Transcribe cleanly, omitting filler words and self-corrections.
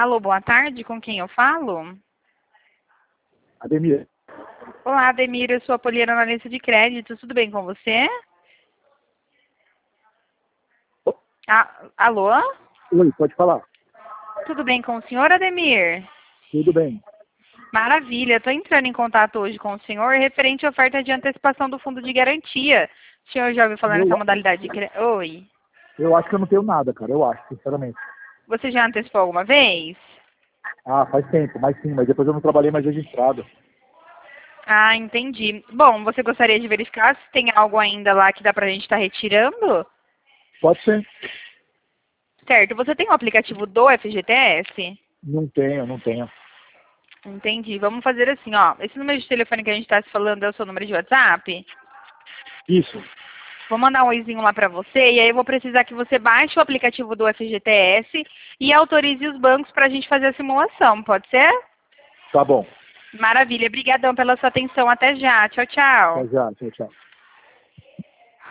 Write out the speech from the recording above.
Alô, boa tarde, com quem eu falo? Ademir. Olá, Ademir, eu sou a Poliana, analista de crédito, tudo bem com você? Alô? Oi, pode falar. Tudo bem com o senhor, Ademir? Tudo bem. Maravilha, estou entrando em contato hoje com o senhor referente à oferta de antecipação do fundo de garantia. O senhor já ouviu falar nessa modalidade de crédito? Oi. Eu acho que eu não tenho nada, cara. Eu acho, sinceramente. Você já antecipou alguma vez? Ah, faz tempo, mas sim, mas depois eu não trabalhei mais registrado. Ah, entendi. Bom, você gostaria de verificar se tem algo ainda lá que dá pra gente estar retirando? Pode ser. Certo. Você tem o aplicativo do FGTS? Não tenho, não tenho. Entendi. Vamos fazer assim, ó. Esse número de telefone que a gente está se falando é o seu número de WhatsApp? Isso. Vou mandar um oizinho lá para você e aí eu vou precisar que você baixe o aplicativo do FGTS e autorize os bancos para a gente fazer a simulação, pode ser? Tá bom. Maravilha. Obrigadão pela sua atenção. Até já. Tchau, tchau. Até já. Tchau, tchau.